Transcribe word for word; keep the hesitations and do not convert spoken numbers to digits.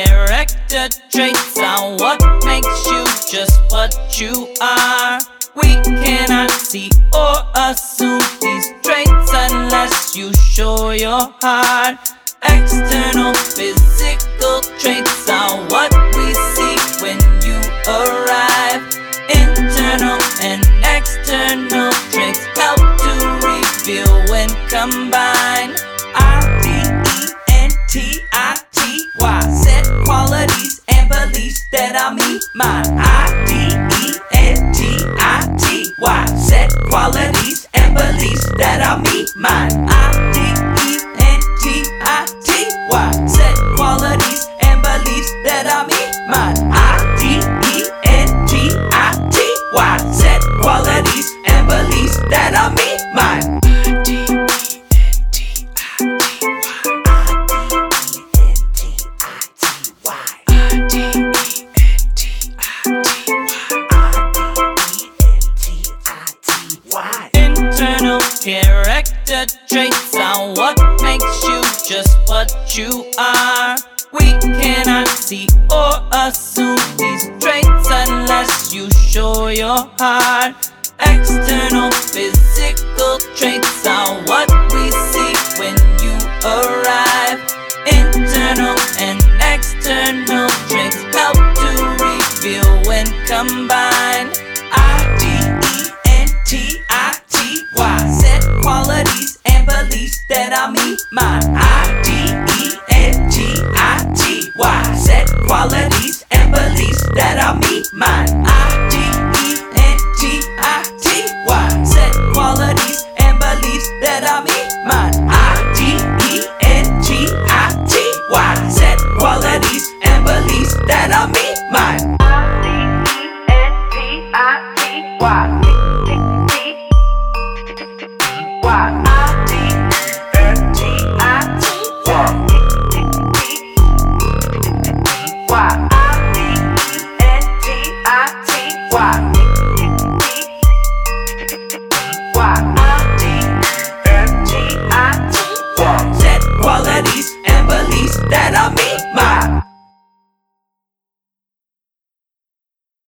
character traits are what makes you just what you are. We cannot see or assume these traits unless you show your heart. External physical traits are what we see when you arrive. Internal and external traits help to reveal when combined. I D E N T I T Y, set qualities and beliefs that are me, mine. I D E N T I T Y, set qualities and beliefs that are me, mine. I D E N T I T Y, set qualities and beliefs that are me, mine. I D E N T I T Y, set qualities and beliefs that are me, mine. Internal character traits are what makes you just what you are. We cannot see or assume these traits unless you show your heart. External physical traits are what we see when you arrive. Internal and external traits help to reveal when combined. I D E N T I T Y, set qualities and beliefs that are me, mine. I D E N T I T Y, set qualities and beliefs that are me, mine. I D E N T I T Y, set qualities and beliefs that are me, mine. I D E N T I T Y, set qualities and beliefs that are me, mine. I D E N T I T Y. Why?